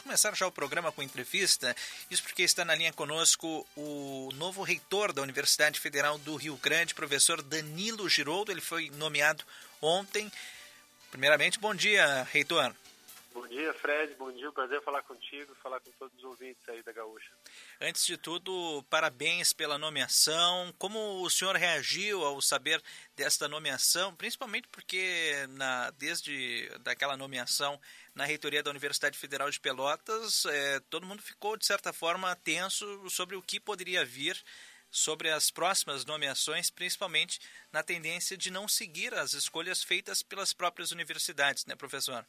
começar já o programa com entrevista, isso porque está na linha conosco o novo reitor da Universidade Federal do Rio Grande, professor Danilo Giroldo. Ele foi nomeado ontem. Primeiramente, bom dia, reitor. Bom dia, Fred. Bom dia, prazer falar contigo e falar com todos os ouvintes aí da Gaúcha. Antes de tudo, parabéns pela nomeação. Como o senhor reagiu ao saber desta nomeação, principalmente porque desde daquela nomeação na reitoria da Universidade Federal de Pelotas, todo mundo ficou, de certa forma, tenso sobre o que poderia vir sobre as próximas nomeações, principalmente na tendência de não seguir as escolhas feitas pelas próprias universidades, né, professor?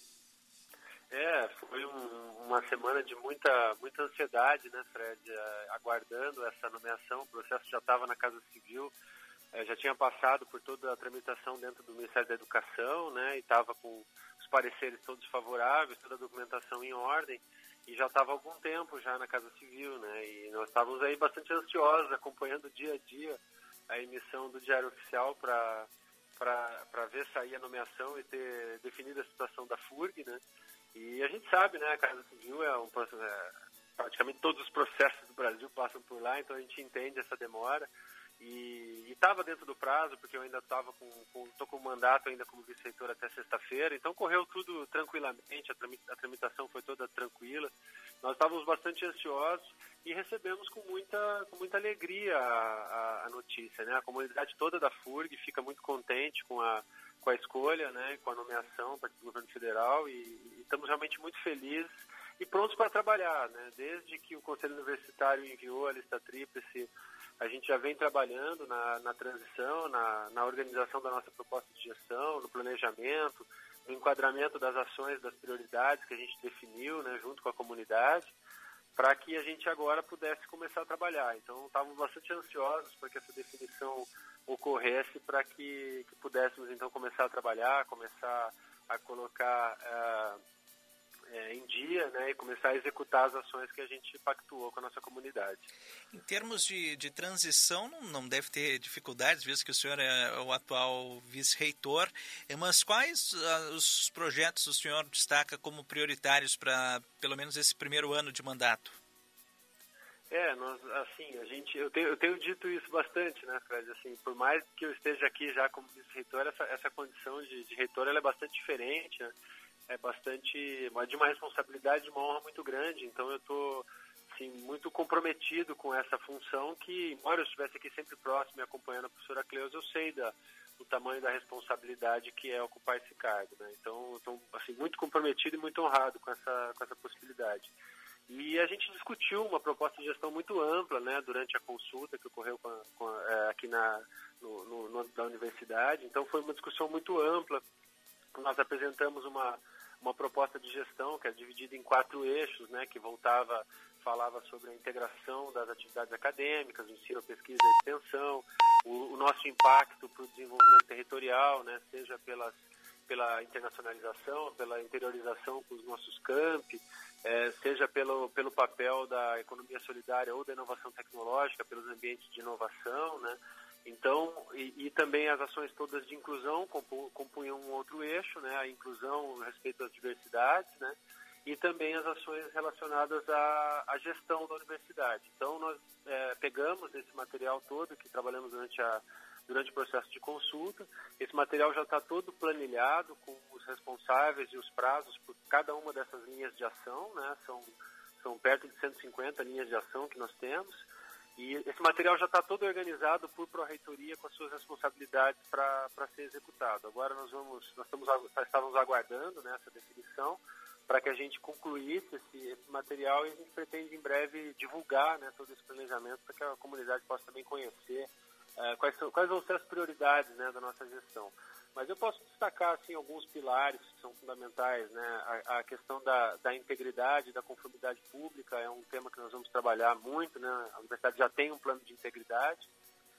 Foi uma semana de muita ansiedade, né, Fred, aguardando essa nomeação. O processo já estava na Casa Civil, já tinha passado por toda a tramitação dentro do Ministério da Educação, né, e estava com os pareceres todos favoráveis, toda a documentação em ordem, e já estava há algum tempo já na Casa Civil, né, e nós estávamos aí bastante ansiosos, acompanhando dia a dia a emissão do Diário Oficial para ver sair a nomeação e ter definido a situação da FURG, né. E a gente sabe, né, a Casa Civil praticamente todos os processos do Brasil passam por lá, então a gente entende essa demora. E estava dentro do prazo, porque eu ainda estou com o mandato ainda como vice-reitor até sexta-feira, então correu tudo tranquilamente, a tramitação foi toda tranquila. Nós estávamos bastante ansiosos e recebemos com muita alegria a notícia, né? A comunidade toda da FURG fica muito contente com a escolha, né, com a nomeação para o governo federal e estamos realmente muito felizes e prontos para trabalhar, né? Desde que o Conselho Universitário enviou a lista tríplice, a gente já vem trabalhando na transição, na organização da nossa proposta de gestão, no planejamento, no enquadramento das ações, das prioridades que a gente definiu, né, junto com a comunidade, para que a gente agora pudesse começar a trabalhar. Então, estávamos bastante ansiosos para que essa definição ocorresse, para que pudéssemos, então, começar a trabalhar, começar a colocar em dia, né, e começar a executar as ações que a gente pactuou com a nossa comunidade. Em termos de transição, não deve ter dificuldades, visto que o senhor é o atual vice-reitor, mas quais os projetos o senhor destaca como prioritários para, pelo menos, esse primeiro ano de mandato? Eu tenho dito isso bastante, né, Fred? Assim, por mais que eu esteja aqui já como vice-reitor, essa condição de reitor ela é bastante diferente, né? De uma responsabilidade, de uma honra muito grande. Então eu estou assim, muito comprometido com essa função que, embora eu estivesse aqui sempre próximo e acompanhando a professora Cleusa, eu sei do tamanho da responsabilidade que é ocupar esse cargo, né? Então eu estou assim, muito comprometido e muito honrado com essa possibilidade. E a gente discutiu uma proposta de gestão muito ampla, né, durante a consulta que ocorreu aqui na universidade. Então foi uma discussão muito ampla. Nós apresentamos uma proposta de gestão que é dividida em 4 eixos, né, que falava sobre a integração das atividades acadêmicas, o ensino, a pesquisa e a extensão, o nosso impacto para o desenvolvimento territorial, né, seja pela internacionalização, pela interiorização com os nossos campi, seja pelo papel da economia solidária ou da inovação tecnológica, pelos ambientes de inovação, né? Então, e também as ações todas de inclusão compunham um outro eixo, né? A inclusão a respeito das diversidades, né? E também as ações relacionadas à gestão da universidade. Então, nós pegamos esse material todo que trabalhamos durante o processo de consulta. Esse material já está todo planilhado com os responsáveis e os prazos por cada uma dessas linhas de ação, né? São perto de 150 linhas de ação que nós temos. E esse material já está todo organizado por pró-reitoria com as suas responsabilidades para ser executado. Agora nós estávamos aguardando, né, essa definição para que a gente concluísse esse material e a gente pretende em breve divulgar, né, todo esse planejamento para que a comunidade possa também conhecer quais vão ser as prioridades, né, da nossa gestão. Mas eu posso destacar assim, alguns pilares que são fundamentais, né? A questão da integridade, da conformidade pública é um tema que nós vamos trabalhar muito, né? A universidade já tem um plano de integridade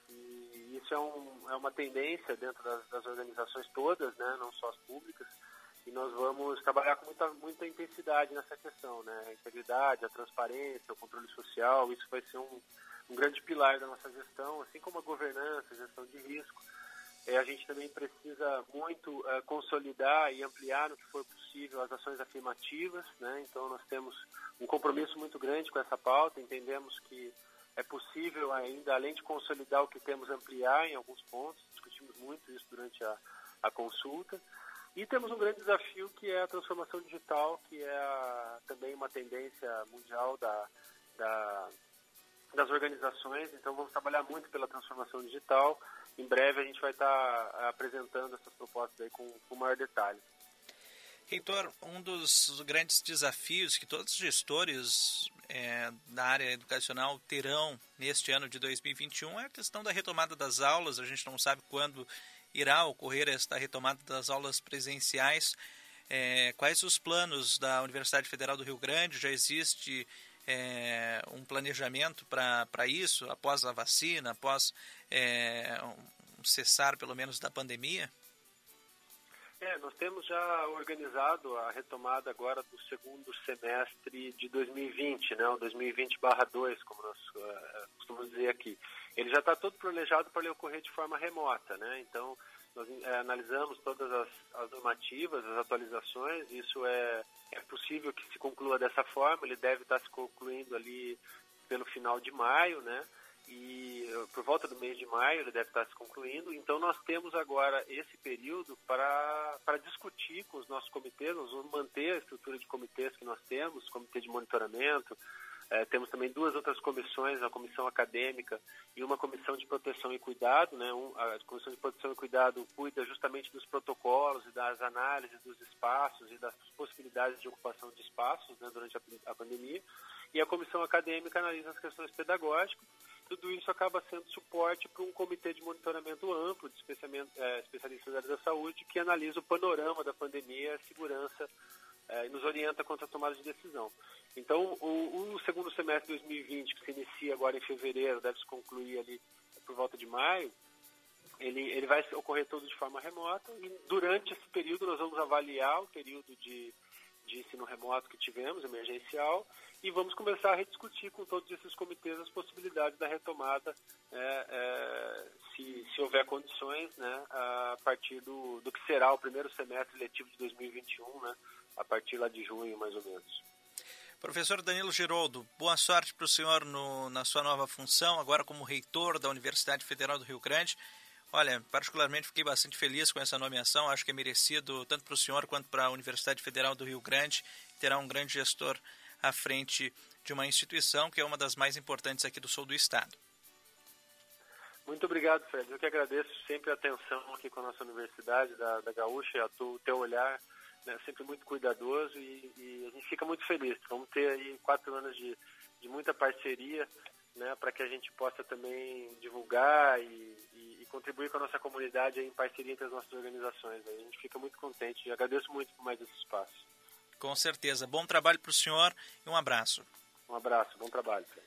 e isso é uma tendência dentro das organizações todas, né? Não só as públicas, e nós vamos trabalhar com muita intensidade nessa questão, né? A integridade, a transparência, o controle social, isso vai ser um grande pilar da nossa gestão, assim como a governança, a gestão de risco. A gente também precisa muito consolidar e ampliar, no que for possível, as ações afirmativas, né? Então, nós temos um compromisso muito grande com essa pauta, entendemos que é possível ainda, além de consolidar o que temos, ampliar em alguns pontos, discutimos muito isso durante a consulta. E temos um grande desafio, que é a transformação digital, que é também uma tendência mundial das organizações. Então, vamos trabalhar muito pela transformação digital. Em breve, a gente vai estar apresentando essas propostas aí com maior detalhe. Reitor, um dos grandes desafios que todos os gestores da área educacional terão neste ano de 2021 é a questão da retomada das aulas. A gente não sabe quando irá ocorrer esta retomada das aulas presenciais. Quais os planos da Universidade Federal do Rio Grande? Já existe um planejamento para isso, após a vacina, após um cessar, pelo menos, da pandemia? Nós temos já organizado a retomada agora do segundo semestre de 2020, né, o 2020/2, como nós costumamos dizer aqui. Ele já está todo planejado para ele ocorrer de forma remota, né? Então, nós analisamos todas as normativas, as atualizações. Isso é possível que se conclua dessa forma. Ele deve estar se concluindo ali pelo final de maio, né? E por volta do mês de maio ele deve estar se concluindo. Então, nós temos agora esse período para discutir com os nossos comitês. Nós vamos manter a estrutura de comitês que nós temos, comitê de monitoramento. Temos também 2 outras comissões, a comissão acadêmica e uma comissão de proteção e cuidado, né? A comissão de proteção e cuidado cuida justamente dos protocolos e das análises dos espaços e das possibilidades de ocupação de espaços, né, durante a pandemia. E a comissão acadêmica analisa as questões pedagógicas. Tudo isso acaba sendo suporte para um comitê de monitoramento amplo de especialistas da área da saúde, que analisa o panorama da pandemia, a segurança, e nos orienta quanto à tomada de decisão. Então, o segundo semestre de 2020, que se inicia agora em fevereiro, deve se concluir ali por volta de maio, ele vai ocorrer todo de forma remota, e durante esse período nós vamos avaliar o período de ensino remoto que tivemos, emergencial, e vamos começar a rediscutir com todos esses comitês as possibilidades da retomada, se houver condições, né, a partir do que será o primeiro semestre letivo de 2021, né, a partir lá de junho, mais ou menos. Professor Danilo Giroldo, boa sorte para o senhor na sua nova função, agora como reitor da Universidade Federal do Rio Grande. Olha, particularmente fiquei bastante feliz com essa nomeação, acho que é merecido tanto para o senhor quanto para a Universidade Federal do Rio Grande. Terá um grande gestor à frente de uma instituição que é uma das mais importantes aqui do sul do estado. Muito obrigado, Fred. Eu que agradeço sempre a atenção aqui com a nossa universidade, da Gaúcha, o teu olhar, né, sempre muito cuidadoso, e a gente fica muito feliz. Vamos ter aí 4 anos de muita parceria, né, para que a gente possa também divulgar e contribuir com a nossa comunidade aí, em parceria entre as nossas organizações. A gente fica muito contente e agradeço muito por mais esse espaço. Com certeza. Bom trabalho para o senhor e um abraço. Um abraço, bom trabalho, Fred.